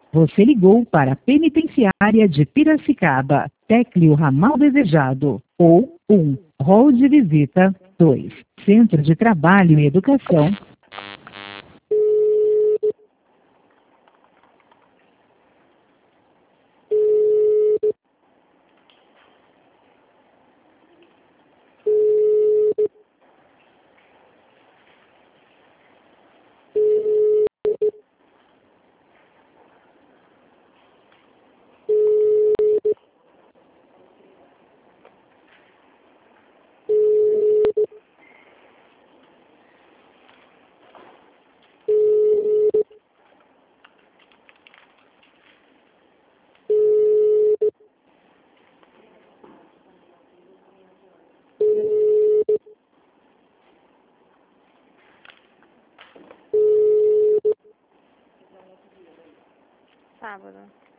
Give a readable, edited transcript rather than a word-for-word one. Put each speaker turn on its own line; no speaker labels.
Você ligou para a Penitenciária de Piracicaba. Tecle o ramal desejado. Ou 1. Hall de visita. 2. Centro de Trabalho e Educação.
Sábado.